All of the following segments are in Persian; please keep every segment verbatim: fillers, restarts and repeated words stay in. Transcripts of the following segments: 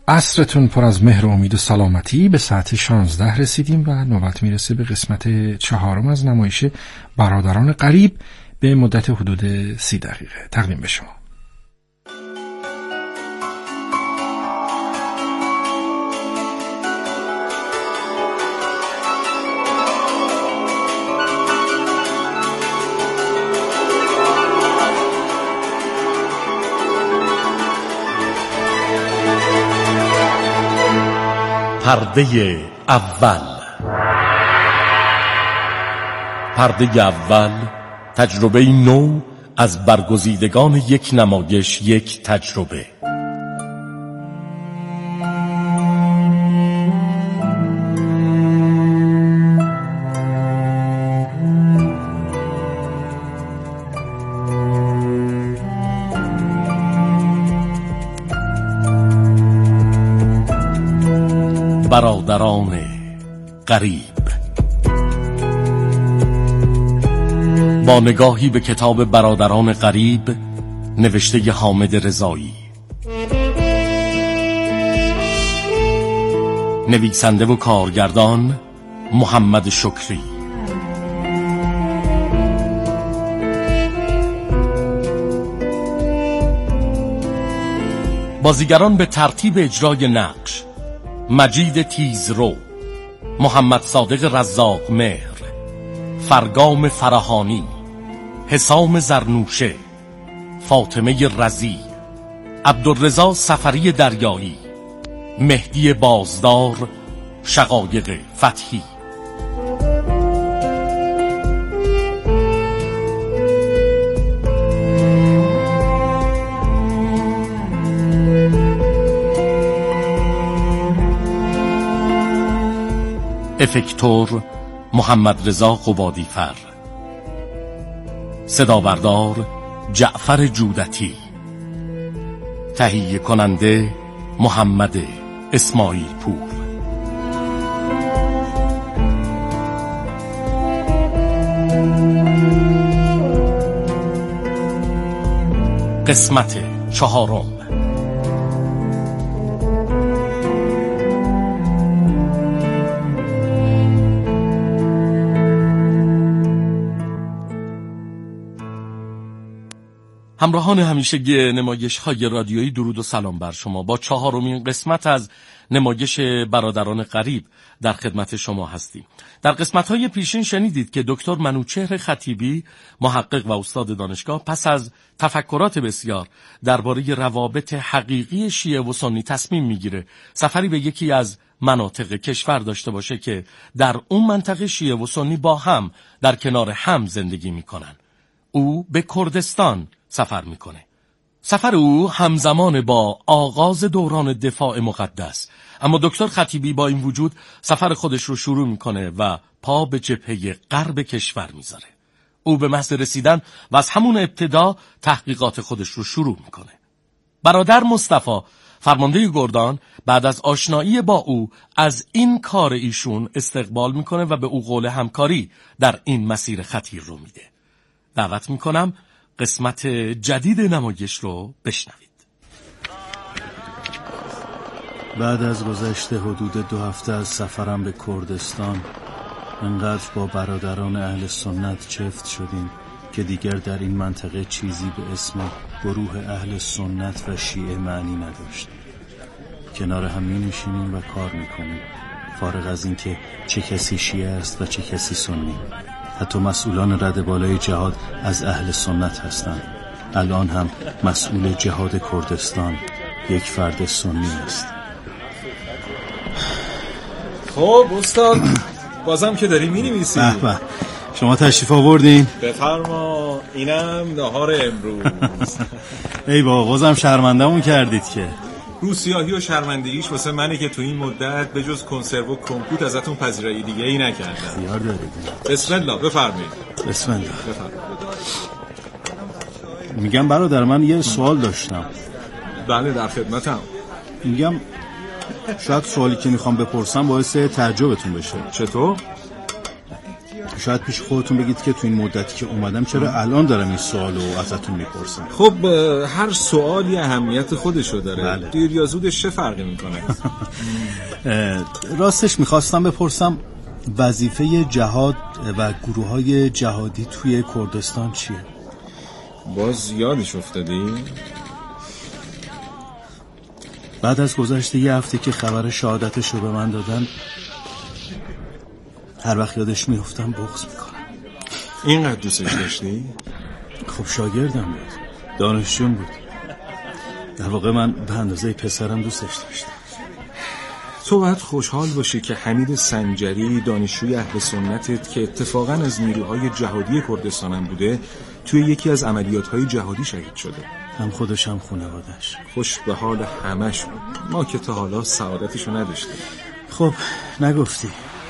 عصرتون پر از مهر و امید و سلامتی. به ساعت شانزده رسیدیم و نوبت میرسه به قسمت چهارم از نمایش برادران غریب به مدت حدود سی دقیقه تقدیم به شما. پرده اول. پرده اول تجربه نو از برگزیدگان یک نمایش، یک تجربه. برادران غریب. با نگاهی به کتاب برادران غریب نوشته حامد رضایی، نویسنده و کارگردان محمد شکری. بازیگران به ترتیب اجرای نقش: مجید تیزرو، محمد صادق رزاق مهر، فرگام فرهانی، حسام زرنوشه، فاطمه رضی، عبدالرضا سفری دریایی، مهدی بازدار، شقایق فتحی. افکتور محمد رضا قبادیفر، صدابردار جعفر جودتی، تهیه کننده محمد اسماعیل پور. قسمت چهارم. همراهان همیشگی نمایش‌های رادیویی، درود و سلام بر شما. با چهارمین قسمت از نمایش برادران غریب در خدمت شما هستیم. در قسمت‌های پیشین شنیدید که دکتر منوچهر خطیبی، محقق و استاد دانشگاه، پس از تفکرات بسیار درباره روابط حقیقی شیعه و سنی تصمیم میگیره سفری به یکی از مناطق کشور داشته باشه که در اون منطقه شیعه و سنی با هم در کنار هم زندگی میکنن. او به کردستان سفر میکنه. سفر او همزمان با آغاز دوران دفاع مقدس، اما دکتر خطیبی با این وجود سفر خودش رو شروع میکنه و پا به جبهه غرب کشور میذاره. او به محض رسیدن و از همون ابتدا تحقیقات خودش رو شروع میکنه. برادر مصطفی، فرمانده گردان، بعد از آشنایی با او از این کار ایشون استقبال میکنه و به او قول همکاری در این مسیر خطیر رو میده. دعوت میکنم قسمت جدید نمایش رو بشنوید. بعد از گذشت حدود دو هفته از سفرم به کردستان، انقدر با برادران اهل سنت چفت شدیم که دیگر در این منطقه چیزی به اسم گروه اهل سنت و شیعه معنی نداشت. کنار هم می نشینیم و کار می کنیم، فارغ از این که چه کسی شیعه است و چه کسی سنی. حتی مسئولان رده بالای جهاد از اهل سنت هستند. الان هم مسئول جهاد کردستان یک فرد سنی است. خب استاد، بازم که داری می نویسی. به به، شما تشریف آوردین؟ بفرما، اینم نهار امروز. ای بابا، بازم شرمندمون کردید که. روسیاهی و شرمندگیش واسه منه که تو این مدت به جز کنسرو و کمپوت ازتون پذیرایی دیگه ای نکردم. خیار دارید. بسم الله، بفرمایید. بسم الله. بفرمایید. میگم برادر، من یه سوال داشتم. بله، در خدمتم. میگم شاید سوالی که میخوام بپرسم باعث تعجبتون بشه. چطور؟ شاید پیش خودتون بگید که تو این مدتی که اومدم چرا الان دارم این سوالو ازتون میپرسم. خب هر سوالی اهمیت خودشو داره. بله. دیر یا زودش چه فرقی میکنه؟ راستش میخواستم بپرسم وظیفه جهاد و گروه‌های جهادی توی کردستان چیه؟ باز یادش افتادی؟ بعد از گذشت یه هفته که خبر شهادتش رو به من دادن هر وقت یادش میافتم بغض میکنم. اینقدر دوستش داشتی؟ خب شاگردم بود، دانشجوم بود. در واقع من به اندازه پسرم دوستش داشتم. تو باید خوشحال باشی که حمید سنجری دانشجوی اهل سنتت که اتفاقا از نیروهای جهادی کردستان هم بوده توی یکی از عملیات‌های جهادی شهید شده. هم خودش هم خانواده‌اش. خوش به حال همشون. ما که تا حالا سعادتشو نداشتیم. خب نگفتی.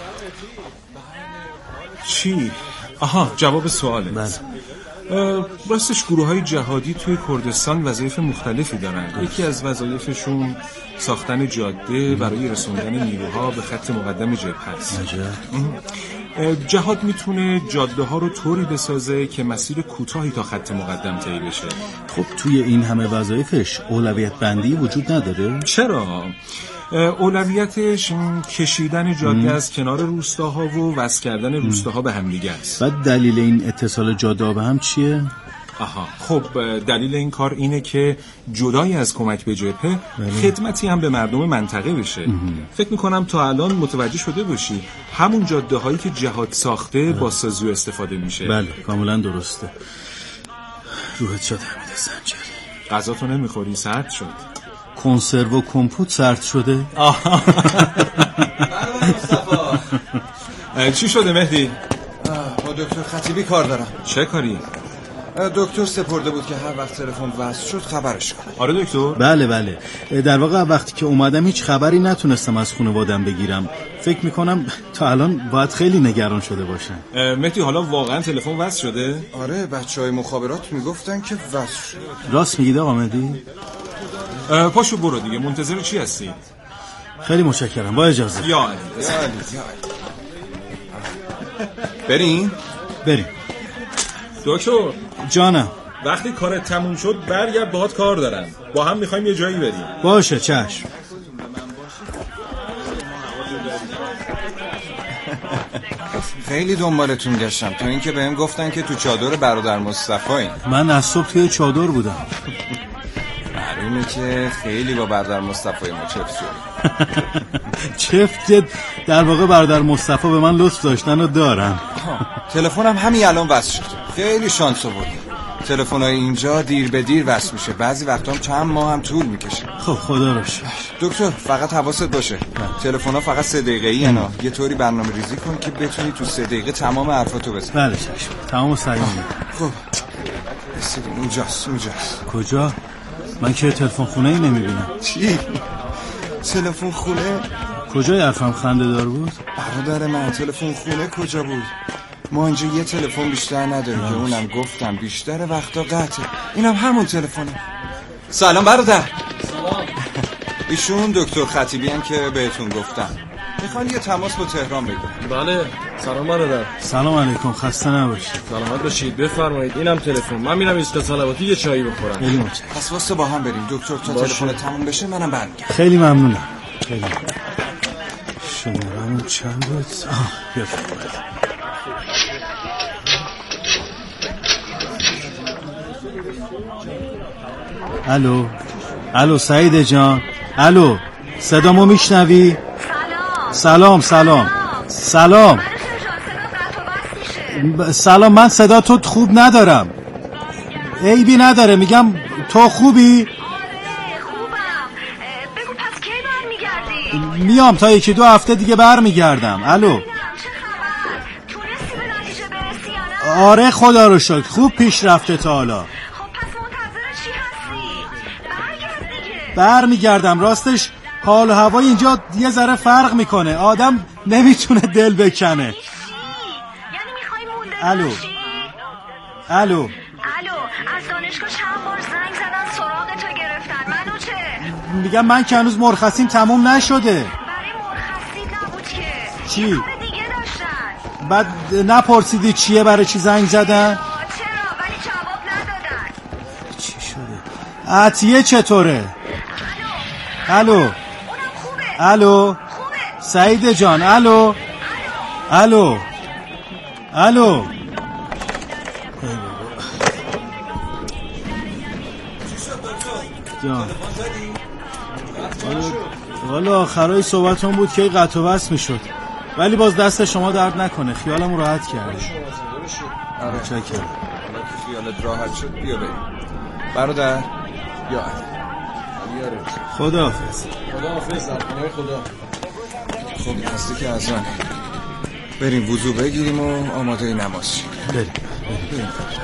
چی؟ آها جواب سواله. بله. راستش گروه های جهادی توی کردستان وظایف مختلفی دارن. یکی از وظایفشون ساختن جاده برای رسوندن نیروها به خط مقدم جبهه است. جهاد میتونه جاده ها رو طوری بسازه که مسیر کوتاهی تا خط مقدم طی بشه. خب توی این همه وظایفش اولویت بندی وجود نداره؟ چرا؟ اولویتش کشیدن جاده از کنار روستاها و وصل کردن روستاها به هم دیگه است. بعد دلیل این اتصال جاده به هم چیه؟ آها خب دلیل این کار اینه که جدای از کمک به جبهه خدمتی هم به مردم منطقه بشه. فکر میکنم تا الان متوجه شده باشی همون جاده هایی که جهاد ساخته با سازی و استفاده میشه. بله کاملا درسته. روحت شد حمید سنجری. غذا تو نمیخوری؟ سرد شد. کنسرو و کمپوت سرد شده. چی شده مهدی؟ با دکتر خطیبی کار دارم. چه کاری؟ دکتر سپرده بود که هر وقت تلفن وصل شد خبرش کنم. آره دکتر؟ بله بله. در واقع وقتی که اومدم هیچ خبری نتونستم از خانواده‌ام بگیرم. فکر میکنم تا الان باید خیلی نگران شده باشن. مهدی حالا واقعا تلفن وصل شده؟ آره بچهای مخابرات میگفتن که وصل شده. راست میگید آقا مهدی؟ پاشو برو دیگه، منتظر چی هستی؟ خیلی متشکرم، با اجازه. یا علی بریم؟ بریم. دکتر جانم. وقتی کارت تموم شد برگرد، باهات کار دارم. با هم میخوایم یه جایی بریم. باشه چشم. خیلی دنبالتون گشتم تا اینکه بهم گفتن که تو چادر برادر مصطفی. من از صبح توی چادر بودم. معلومه که خیلی با برادر مصطفی ما چفت شد. چفت در واقع برادر مصطفی به من لطف داشتن و دارن. تلفنم همین الان وصل شد. خیلی شانس آوردم. تلفن‌های اینجا دیر به دیر وصل میشه. بعضی وقتا هم چند ماه هم طول میکشه. خب خدا رو شکر. دکتر فقط حواست باشه تلفن‌ها فقط سه دقیقه‌ای انا. یه طوری برنامه ریزی کن که بتونی تو سه دقیقه تمام حرفاتو بزنی. بله چشم. تمام سعی می‌کنم. خب رسیدیم. اونجاست اونجاست. کجا؟ من که تلفن خونه‌ای نمی‌بینم. چی؟ تلفن خونه؟ کجای حرفم خنده دار بود؟ برادر من تلفن خونه کجا بود؟ ما اینجا یه تلفن بیشتر نداریم که اونم گفتم بیشتر وقتا قطعه. اینم همون تلفنه. سلام برادر. سلام. ایشون دکتر خطیبی هم که بهتون گفتم. میخوان یه تماس با تهران بگیرن. بله سلام برادر. سلام علیکم، خسته نباشید. سلامت باشید، بفرمایید. اینم تلفن. من میرم ایستگاه صلواتی یه چایی بخورم. خیلی متشکرم. پس واسه با هم بریم دکتر تا تلفن تموم بشه منم برمیگردم. خیلی ممنونم. خیلی ممنونم. شماره‌مون چند بود؟ آه بیا. الو الو سعید جان، الو صدامو میشنوی؟ سلام سلام سلام سلام سلام. من صدا تو خوب ندارم. عیبی نداره، میگم تو خوبی؟ بگو پس کی برمیگردی؟ میام تا یکی دو هفته دیگه برمیگردم. الو آره خدا رو شکر خوب پیش رفته تا حالا. برمیگردم. راستش حال و هوای اینجا یه ذره فرق میکنه، آدم نمیتونه دل بکنه. یعنی میخوای مونده الو باشی؟ الو الو از دانشگاه چند بار زنگ زدن سراغ تو گرفتن. منو چه؟ میگم من که هنوز مرخصیم تموم نشده. برای مرخصی نبود که چی؟ یه کار دیگه داشتن. بعد نپرسیدی چیه برای چی زنگ زدن؟ چرا ولی جواب ندادن. چی شده؟ عطیه چطوره؟ الو اونم خوبه. الو خوبه. سعید جان الو الو الو جان والا آخرای صحبتون بود که قطع و وصل میشد، ولی باز دست شما درد نکنه، خیالمو راحت کردی. آره چکر. حالا که خیالت راحت شد بیا بریم. برادر یا خداحافظ. خداحافظ. در پناه خدا. خب نزدیک که از آنه بریم وضو بگیریم و آماده نماز شیم. بریم بریم.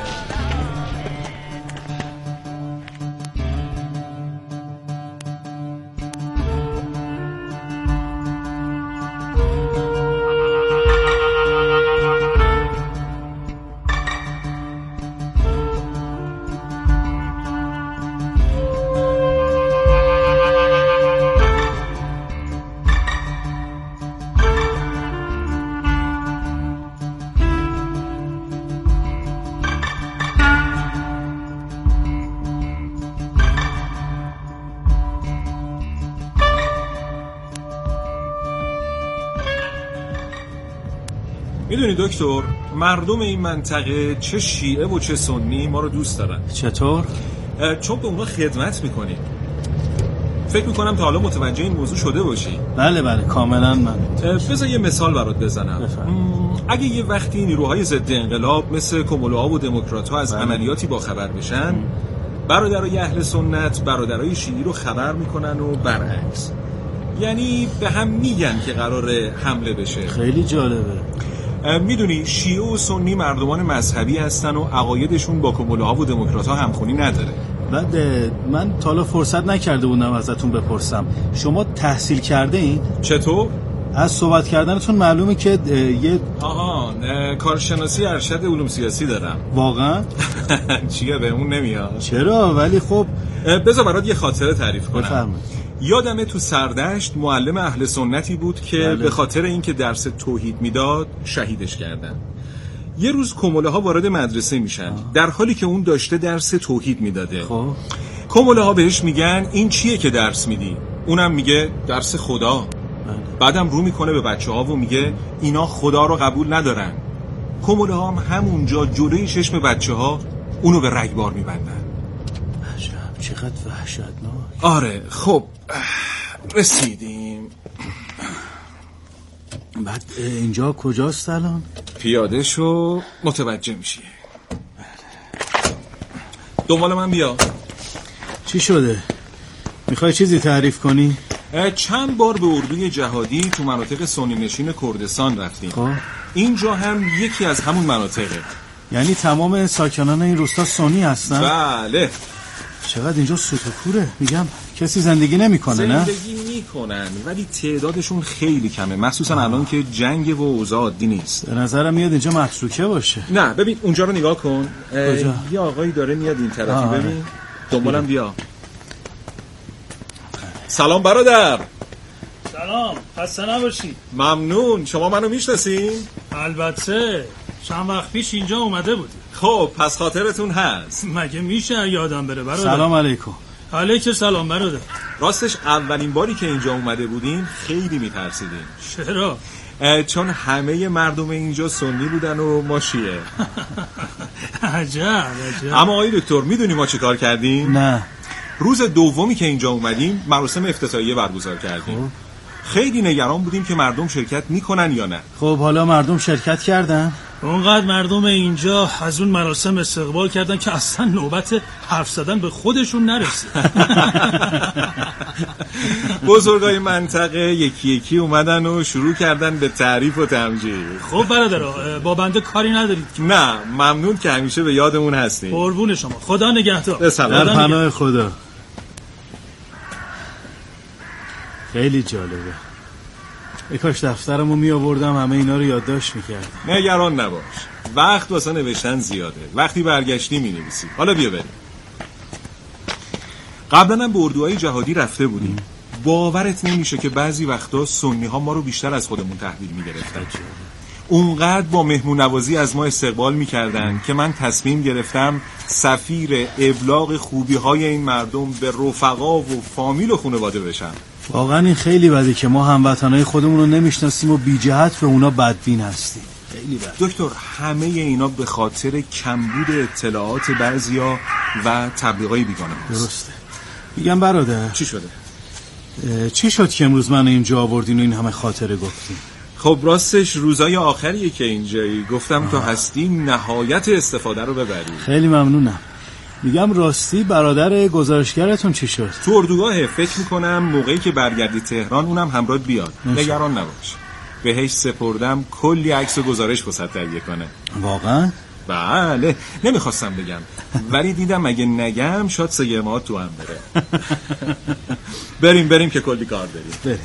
میدونی دکتر، مردم این منطقه چه شیعه و چه سنی ما رو دوست دارن. چطور؟ چون به اونا خدمت میکنیم. فکر میکنم تا حالا متوجه این موضوع شده باشی. بله بله کاملا. من بذار یه مثال برات بزنم. بفرم. اگه یه وقتی نیروهای ضد انقلاب مثل کمولوها و دموکرات‌ها از بله. عملیاتی با خبر بشن، برادرای اهل سنت برادرای شیعی رو خبر میکنن و برعکس. یعنی به هم میگن که قراره حمله بشه. خیلی جالبه. میدونی شیعه و سنی مردمان مذهبی هستن و عقایدشون با کمولوها و دموکرات‌ها همخونی نداره. بعد من تا حالا فرصت نکرده بودم ازتون بپرسم، شما تحصیل کرده این؟ چطور؟ از صحبت کردنتون معلومه که یه آها کارشناسی ارشد علوم سیاسی دارم. واقعا؟ چیه بهمون نمیاد؟ چرا؟ ولی خب بذار برات یه خاطره تعریف کنم. بفرمایید. یادمه تو سردشت معلم اهل سنتی بود که بله. به خاطر اینکه درس توحید میداد شهیدش کردن. یه روز کمولوها وارد مدرسه میشن آه. در حالی که اون داشته درس توحید میداده. خب کمولوها بهش میگن این چیه که درس میدی؟ اونم میگه درس خدا. بله. بعدم رو میکنه به بچه‌ها و میگه اینا خدا رو قبول ندارن. کمولوها هم همونجا جلوی چشم بچه‌ها اونو به رگبار میبندن. عجب چقدر وحشتناک. آره خب رسیدیم. بعد اینجا کجاست الان؟ پیاده شو متوجه میشی. دنبال من بیا. چی شده؟ میخوای چیزی تعریف کنی؟ چند بار به اردوی جهادی تو مناطق سنی نشین کردستان رفتیم. خب اینجا هم یکی از همون مناطقه. یعنی تمام ساکنان این روستا سنی هستن؟ بله. چقدر اینجا سوت و کوره. میگم کسی زندگی نمیکنه نه؟ زندگی میکنن ولی تعدادشون خیلی کمه، مخصوصا الان که جنگ و اوضاع عادی نیست. به نظرم میاد اینجا متروکه باشه. نه ببین اونجا رو نگاه کن. کجا؟ یه آقایی داره میاد این طرفی. ببین دنبالم بیا. سلام برادر. سلام، خسته نباشی. ممنون. شما منو میشناسین؟ البته چند وقت پیش اینجا اومده بودی. خب پس خاطرتون هست. مگه میشه یادم بره برادر؟ سلام علیکم. علیکم سلام برادر. راستش اولین باری که اینجا اومده بودیم خیلی میترسیدیم. چرا؟ چون همه مردم اینجا سنی بودن و ما شیعه. عجب عجب. اما آقای دکتر میدونی ما چه کار کردیم؟ نه. روز دومی که اینجا اومدیم مراسم افتتاحیه برگزار کردیم. خوب. خیلی نگران بودیم که مردم شرکت میکنن یا نه. خب حالا مردم شرکت کردن؟ اونقدر مردم اینجا از اون مراسم استقبال کردن که اصلا نوبت حرف زدن به خودشون نرسید. بزرگای منطقه یکی یکی اومدن و شروع کردن به تعریف و تمجید. خب برادر با بنده کاری ندارید؟ نه ممنون که همیشه به یادمون هستین. قربون شما. خدا نگهدار. در پناه خدا. خیلی جالبه. ای کاش دفترمو می آوردم همه اینا رو یادداشت میکردم. نگران نباش، وقت واسه نوشتن زیاده، وقتی برگشتی می نویسی. حالا بیا بریم. قبلا هم به اردوهای جهادی رفته بودیم. باورت نمیشه که بعضی وقتا سنی ها ما رو بیشتر از خودمون تحویل می گرفتن. اونقدر با مهمون نوازی از ما استقبال میکردن که من تصمیم گرفتم سفیر ابلاغ خوبی های این مردم به رفقا و فامیل و خانواده بشم. واقعا این خیلی بده که ما هموطنای خودمون رو نمیشناسیم و بی جهت به اونا بدبین هستیم. خیلی بده. دکتر، همه اینا به خاطر کمبود اطلاعات بعضیا و تبلیغای بیگانه است. درسته. میگم برادر، چی شده؟ چی شد که امروز من اینجا آوردین و این همه خاطره گفتین؟ خب راستش روزای آخریه که اینجایی، گفتم آه. تو هستی نهایت استفاده رو ببری. خیلی ممنونم. میگم راستی برادر گزارشگرتون چی شد؟ تو اردوگاه، فکر میکنم موقعی که برگردی تهران اونم همراهت بیاد. نگران نباش. بهش سپردم کلی عکس و گزارش واسه تهیه کنه. واقعا؟ بله، نمیخواستم بگم ولی دیدم اگه نگم شاید سگرمات تو هم بره. بریم بریم که کلی کار داریم. بریم.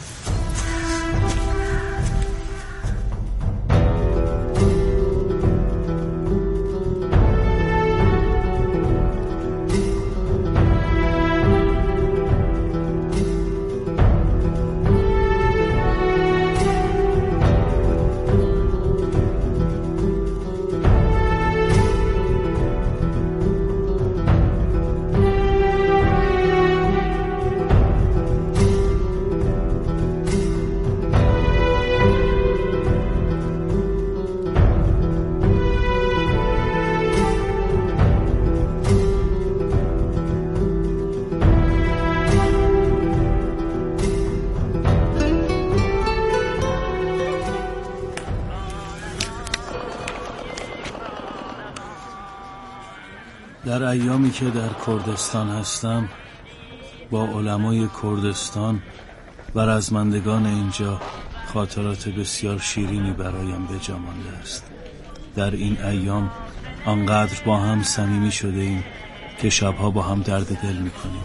در ایامی که در کردستان هستم با علمای کردستان و رزمندگان اینجا خاطرات بسیار شیرینی برایم به جا مانده است. در این ایام آنقدر با هم صمیمی شده ایم که شبها با هم درد دل میکنیم.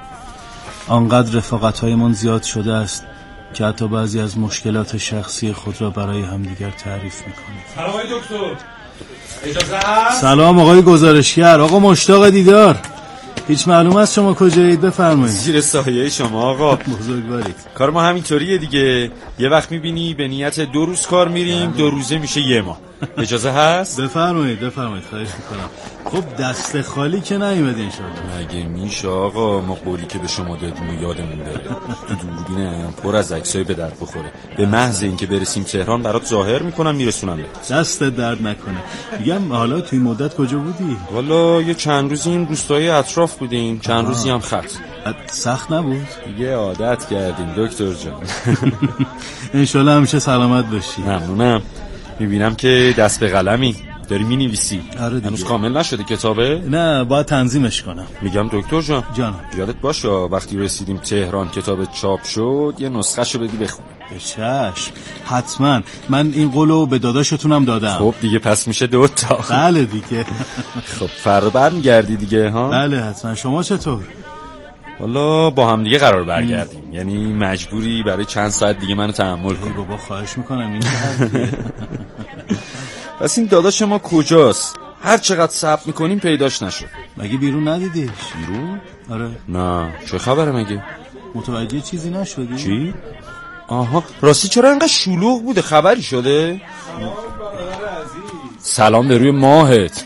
آنقدر رفاقت‌هایمان زیاد شده است که حتی بعضی از مشکلات شخصی خود را برای همدیگر تعریف میکنیم. سلام آقای دکتر. اجازه هست؟ سلام آقای گزارشگر. آقا مشتاق دیدار. هیچ معلوم است شما کجایید؟ بفرمایید. زیر سایه شما آقا. بزرگوارید. کار ما همینطوریه دیگه. یه وقت میبینی به نیت دو روز کار میریم، دو روزه میشه یه ماه. اجازه هست؟ بفرمایید بفرمایید، خواهش میکنم. خب دست خالی که نیومد ان شاءالله. مگه میشه آقا ما قولی که به شما دادیم و یادمون بره؟ تو دوربینم پر از عکسای به درد بخوره. به محض اینکه برسیم تهران برات ظاهر میکنم میرسونم بهت. دست درد نکنه. میگم حالا توی مدت کجا بودی؟ والا یه چند روزی این روستای اطراف بودیم، چند روزی هم خط. سخت نبود؟ دیگه عادت کردیم دکتر جان. ان شاءالله همیشه سلامت باشی. ممنونم. میبینم که دست به قلمی داری مینویسی. آره دیگه. هنوز کامل نشده کتابه؟ نه باید تنظیمش کنم. میگم دکتر جان جانم یادت باشه وقتی رسیدیم تهران کتاب چاپ شد یه نسخه شو بدی بخون. به چشم حتما. من این قولو به داداشتونم دادم. خب دیگه پس میشه دوتا. بله دیگه. خب فردا برمیگردی دیگه ها؟ بله حتما. شما چطور؟ والا با هم دیگه قرار برگردیم م. یعنی مجبوری برای چند ساعت دیگه منو تحمل کن. بابا خواهش میکنم این پس این داداش ما کجاست؟ هر چقدر صبر میکنیم پیداش نشد. مگه بیرون ندیدیش؟ بیرون؟ آره. نه چه خبره مگه؟ متوجه چیزی نشدی؟ چی؟ آها راستی چرا انقدر شلوغ بوده؟ خبری شده؟ سلام به روی ماهت.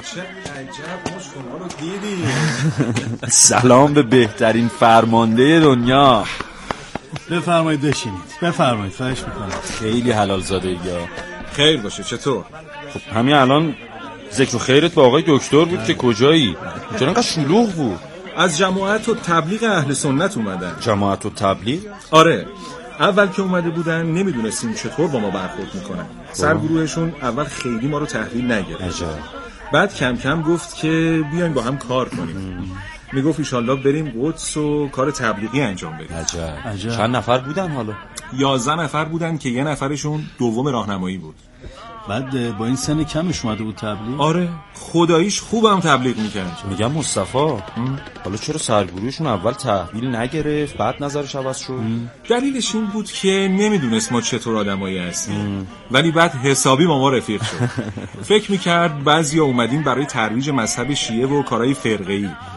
سلام به بهترین فرمانده دنیا. بفرمایید بشینید. بفرمایید خواهش میکنم. خیلی حلال زاده یا خیر باشه. چطور؟ خب همین الان ذکر و خیرت با آقای دکتر بود که کجایی؟ چرا انقدر شلوغ بود؟ از جماعت و تبلیغ اهل سنت اومدن. جماعت و تبلیغ؟ آره. اول که اومده بودن نمیدونستیم چطور با ما برخورد میکنن. سرگروهشون اول خیلی ما رو تحویل نگرفت. بعد کم کم گفت که بیاین با هم کار کنیم. میگفت ایشالله بریم قدس و کار تبلیغی انجام بدیم. عجب. عجب. چند نفر بودن حالا؟ یازده نفر بودن که یه نفرشون دوم راهنمایی بود. بعد با این سن کمش اومده بود تبلیغ؟ آره خداییش خوبم تبلیغ میکرد. میگم مصطفی حالا چرا سرگروهشون اول تحویل نگرفت بعد نظرش عوض شد؟ دلیلش این بود که نمیدونست ما چطور آدمایی هستیم، ولی بعد حسابی با ما رفیق شد. فکر میکرد بعضیا اومدیم برای ترویج مذهب شیعه و کارهای فرقه‌ای،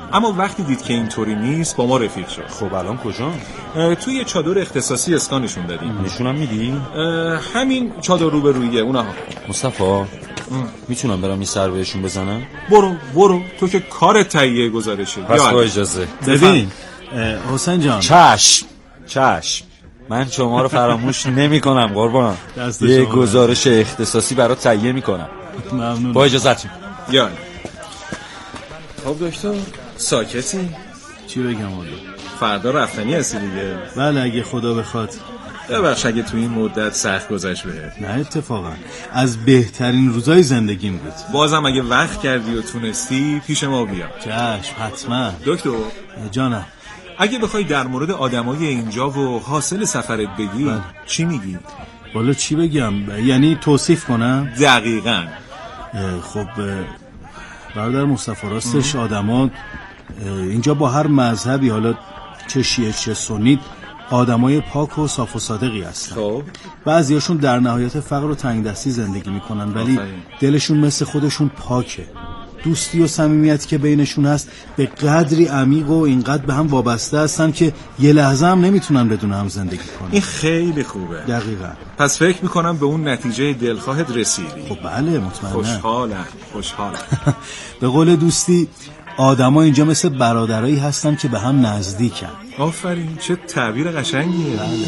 اما وقتی دید که اینطوری نیست با ما رفیق شد. خب الان کجا؟ توی یه چادر اختصاصی اسکانشون دادیم. نشونم میدی؟ همین چادر رو به رویه اونها. مصطفی میتونم برم این سر بهشون بزنم؟ برو برو تو که کار تهیه گزارشه. پس با اجازه. ببین حسین جان. چشم چشم من شما رو فراموش نمی کنم قربان. یه گزارش اختصاصی برات تهیه میکنم. ممنون. با اجازتون. یعنی خب دکتر ساکتی؟ چی بگم والا؟ فردا رفتنی هستی دیگه. بله اگه خدا بخواد. ببخش اگه تو این مدت سخت گذشت بهت. نه اتفاقا از بهترین روزای زندگیم بود. بازم اگه وقت کردی و تونستی پیش ما بیا. چشم حتما. دکتر جانم اگه بخوای در مورد آدمای اینجا و حاصل سفرت بگی بله. چی میگی؟ والا چی بگم؟ یعنی توصیف کنم؟ دقیقاً. خب برادر مصطفی راستش آدما اینجا با هر مذهبی حالا چه شیعه چه سنی آدمای پاک و صاف و صادقی هستن. خب بعضیاشون در نهایت فقر و تنگ دستی زندگی میکنن ولی آفرین. دلشون مثل خودشون پاکه. دوستی و صمیمیتی که بینشون هست به قدری عمیق و اینقدر به هم وابسته هستن که یه لحظه هم نمیتونن بدون هم زندگی کنن. این خیلی خوبه. دقیقاً. پس فکر میکنم به اون نتیجه دلخواهت رسیدی. خب بله مطمئنم. خوشحالم خوشحالم. به قول دوستی آدما اینجا مثل برادرایی هستن که به هم نزدیکن. آفرین چه تعبیر قشنگیه. بله.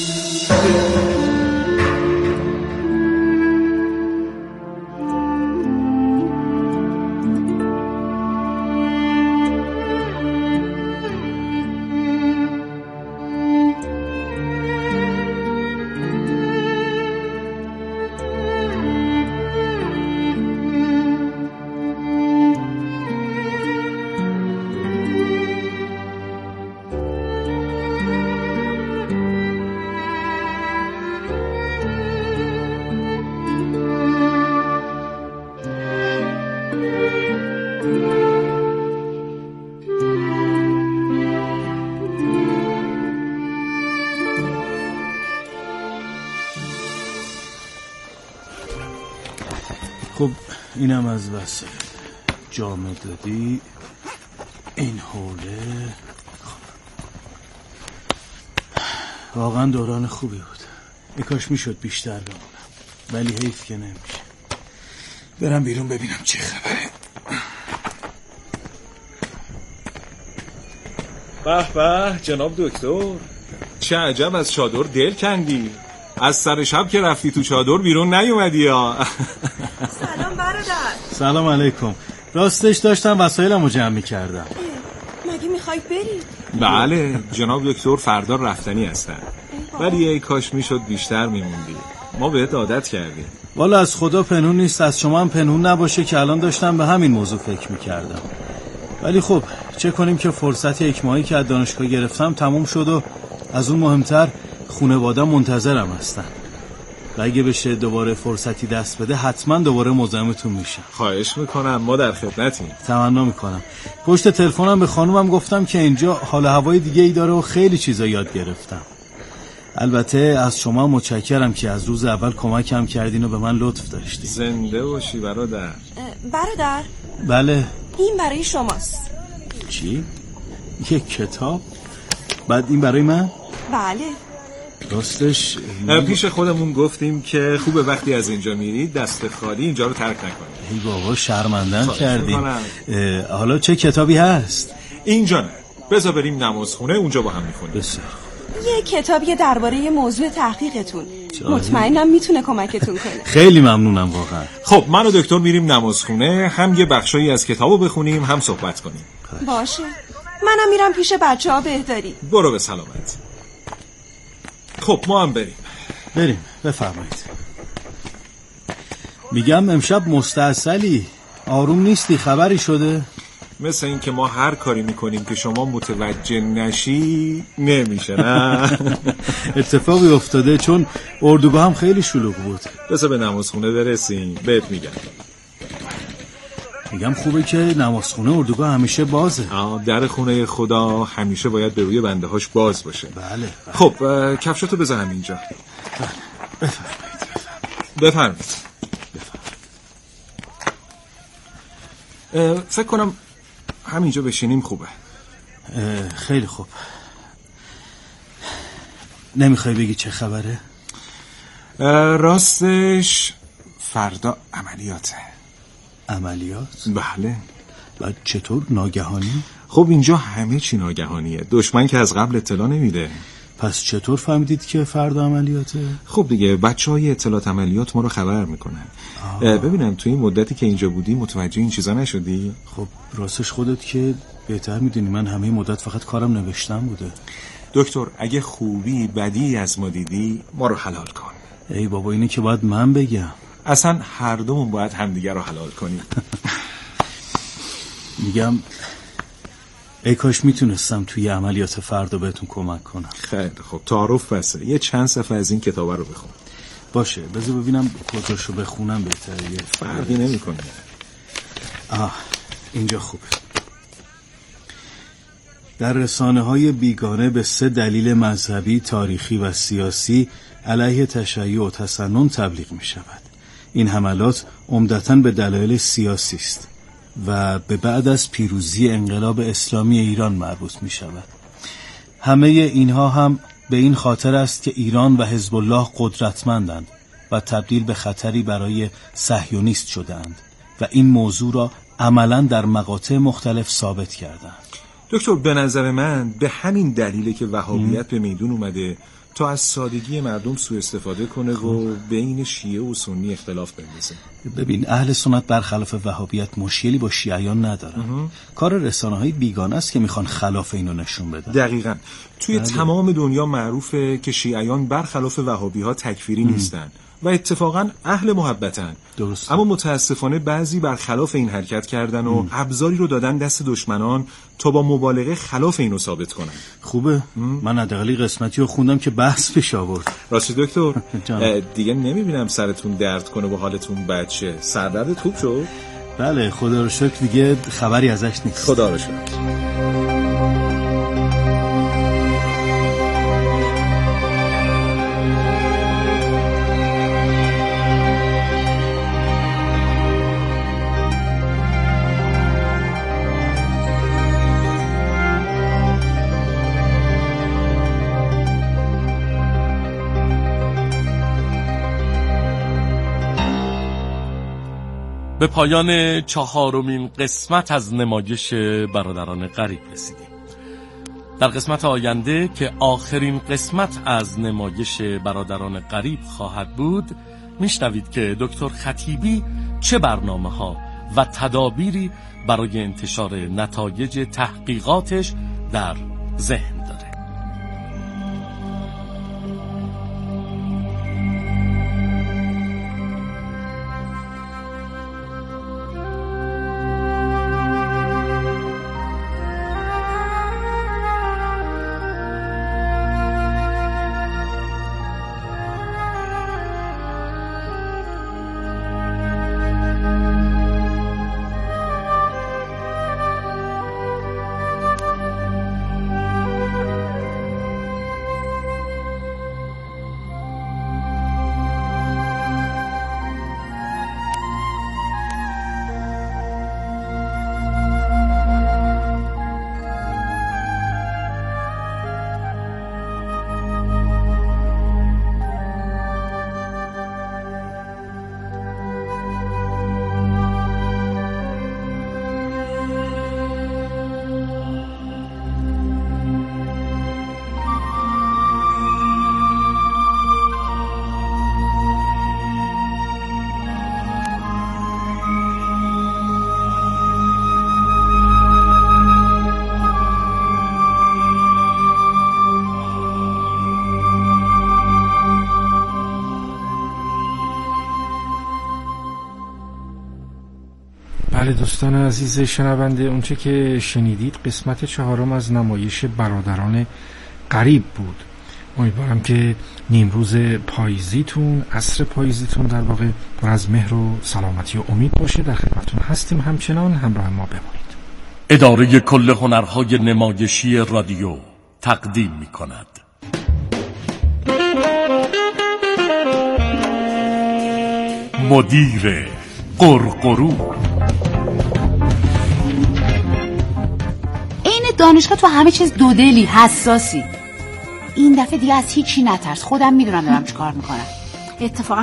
خب اینم از وسایل جامه دادی این حوله. واقعا دوران خوبی بود. ای کاش میشد بیشتر بمونم ولی حیف که نمیشه. برم بیرون ببینم چه خبره. به به جناب دکتر چه عجب از چادر دل کندی. از سر شب که رفتی تو چادر بیرون نیومدی ها. سلام برادر. سلام علیکم. راستش داشتم وسایلمو جمع می‌کردم. مگه می‌خوای بری؟ بله جناب دکتر فردا رفتنی هستن ولی ای کاش میشد بیشتر میموندی. ما بهت عادت کردیم. والا از خدا پنهون نیست از شما هم پنهون نباشه که الان داشتم به همین موضوع فکر می‌کردم. ولی خب چه کنیم که فرصت یک ماهی که از دانشگاه گرفتم تموم شد و از اون مهمتر خانواده‌ام منتظرم هستن. و اگه بشه دوباره فرصتی دست بده حتما دوباره مزاحمتون میشم. خواهش میکنم ما در خدمتیم. تمنا میکنم. پشت تلفنم به خانومم گفتم که اینجا حال هوای دیگه ای داره و خیلی چیزا یاد گرفتم. البته از شما متشکرم که از روز اول کمکم کردین و به من لطف داشتین. زنده باشی برادر. برادر بله این برای شماست. چی؟ یک کتاب؟ بعد این برای من؟ بله راستش پیش خودمون گفتیم که خوبه وقتی از اینجا میرید دست خالی اینجا رو ترک نکنید. ای بابا شرمندم کردیم. حالا چه کتابی هست؟ اینجا نه بذار بریم نمازخونه اونجا با هم میخونیم. بسیار یه کتابی درباره موضوع تحقیقتون. مطمئنم میتونه کمکتون کنه. خیلی ممنونم واقعا. خب من و دکتر میریم نمازخونه هم یه بخشایی از کتابو بخونیم هم صحبت کنیم. باشه منم میرم پیش بچه‌ها بهداری. برو به سلامت. خب ما هم بریم. بریم بفرمایید. میگم امشب مستعسلی آروم نیستی خبری شده؟ مثل این که ما هر کاری میکنیم که شما متوجه نشی نمیشه نه. اتفاقی افتاده چون اردوگاه هم خیلی شلوغ بود. بذار به نمازخونه برسیم بهت میگم. میگم خوبه که نمازخونه اردوگاه همیشه بازه. آه در خونه خدا همیشه باید به روی بنده هاش باز باشه. بله, بله. خب کفشاتو بذار همینجا. بفرمایید. بفرمایید. فکر کنم همینجا بشینیم خوبه. خیلی خوب. نمیخوای بگی چه خبره؟ راستش فردا عملیاته. عملیات؟ بله. و چطور ناگهانی؟ خب اینجا همه چی ناگهانیه. دشمن که از قبل اطلاع نمیده. پس چطور فهمیدید که فردا عملیاته؟ خب دیگه بچه های اطلاعات عملیات ما رو خبر میکنن. ببینم توی این مدتی که اینجا بودی متوجه این چیزا نشدی؟ خب راستش خودت که بهتر میدونی، من همه مدت فقط کارم نوشتن بوده. دکتر اگه خوبی بدی از ما دیدی ما رو حلال کن. ای بابا اینه که باید من بگم. اصلا هر دومون باید همدیگه رو حلال کنیم. میگم ای کاش میتونستم توی عملیات فردا بهتون کمک کنم. خیلی خب تعارف بسه. یه چند صفحه از این کتابه رو بخون. باشه بذار ببینم کجاشو بخونم بهتره. یه فرقی نمی‌کنه. آه اینجا خوبه. در رسانه‌های بیگانه به سه دلیل مذهبی، تاریخی و سیاسی علیه تشیع و تسنن تبلیغ می‌شود. این حملات عمدتاً به دلایل سیاسی است و به بعد از پیروزی انقلاب اسلامی ایران مربوط می‌شود. همه اینها هم به این خاطر است که ایران و حزب الله قدرتمندند و تبدیل به خطری برای صهیونیست شدند و این موضوع را عملاً در مقاطع مختلف ثابت کردند. دکتر به نظر من به همین دلیله که وهابیت به میدون اومده تا از سادگی مردم سوء استفاده کنه و بین شیعه و سنی اختلاف بندازه. ببین اهل سنت برخلاف وهابیت مشکلی با شیعیان ندارن. کار رسانه‌های بیگانه است که میخوان خلاف اینو نشون بدن. دقیقاً. توی بله. تمام دنیا معروفه که شیعیان برخلاف وهابی‌ها تکفیری ام. نیستن و اتفاقاً اهل محبتن. درست. اما متاسفانه بعضی برخلاف این حرکت کردن و ام. ابزاری رو دادن دست دشمنان تا با مبالغه خلاف اینو ثابت کنن. خوبه. ام. من حداقل قسمتی رو خوندم که بحث پیش آورد. راستی دکتر دیگه نمیبینم سرتون درد کنه و حالتون بد شه. سردردت خوب شد؟ بله خدا رو شکر دیگه خبری ازش نیست. خدا رو شکر. به پایان چهارمین قسمت از نمایش برادران غریب رسیدیم. در قسمت آینده که آخرین قسمت از نمایش برادران غریب خواهد بود، میشنوید که دکتر خطیبی چه برنامه‌ها و تدابیری برای انتشار نتایج تحقیقاتش در ذهن داره. بله دوستان عزیز شنونده، اونچه که شنیدید قسمت چهارم از نمایش برادران غریب بود. امیدوارم که نیمروز پاییزیتون، عصر پاییزیتون در واقع پر از مهر و سلامتی و امید باشه. در خدمتتون هستیم، همچنان همراه ما بمانید. اداره کل هنرهای نمایشی رادیو تقدیم می کند مدیر قرقرو، دانشگاه تو همه چیز دودلی، حساسی. این دفعه دیگه از هیچی نترس، خودم میدونم دارم چیکار میکنم. اتفاقا